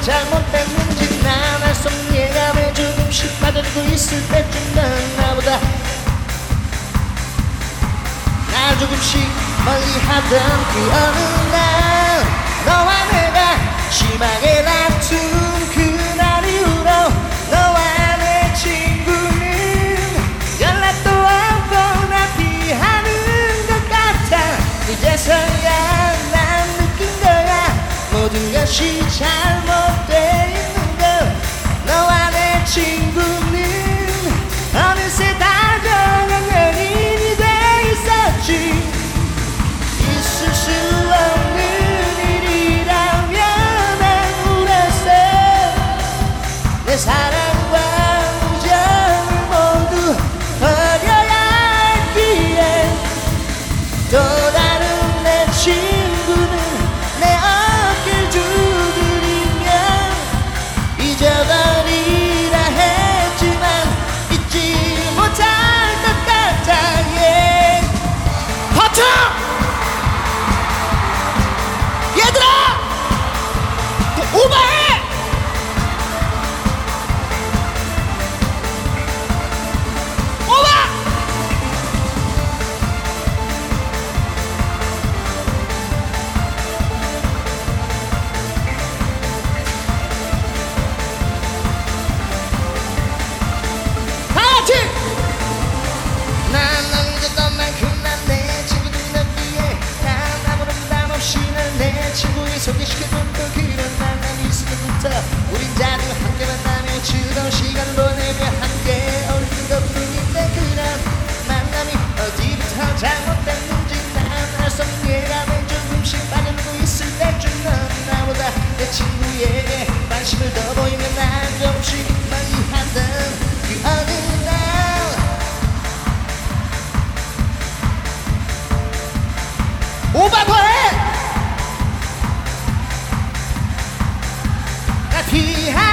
잘못됐는지 난 알 수 없는 예감에 조금씩 빠져들고 있을 때쯤 넌 나보다 날 조금씩 멀리하던 그 어느 날 너와 내가 심하게 다툰 그날 이후로 너와 내 친구는 연락도 없고 나 피하는 것 같아. 이제서야 난 느낀 거야 모든 것이 잘못돼 있는 걸. 너와 내 친구는 어느새 다정한 연인이 돼 있었지. 있을 수 없는 일이라면 난 울었어. 내 사랑과 우정을 모두 버려야 했기에 또 다른 내 친구는 내 어깨를 두드리며 잊어버리라 했지만 잊지 못할 것 같아. yeah. 버텨! 얘들아! 오바해! 오바! 다같이! 난 널 잊었던 만큼 난 내 친구들이 없기에 난 아무런 부담 없이 날 내 친구에 소개시켜줬던 그런 만남이 있을 때부터 우린 자주 함께 만나며 즐거운 시간을 보내며 함께 어울리는 것뿐인데 그런 만남이 어디부터 잘못됐는지 난 알 수 없는 예감에 조금씩 빠져들고 있을 때쯤 넌 나보다 내 친구에게 관심을 더 보이며 난 조금씩 멀리하던 그 어느 날 오바 더해! 나 피하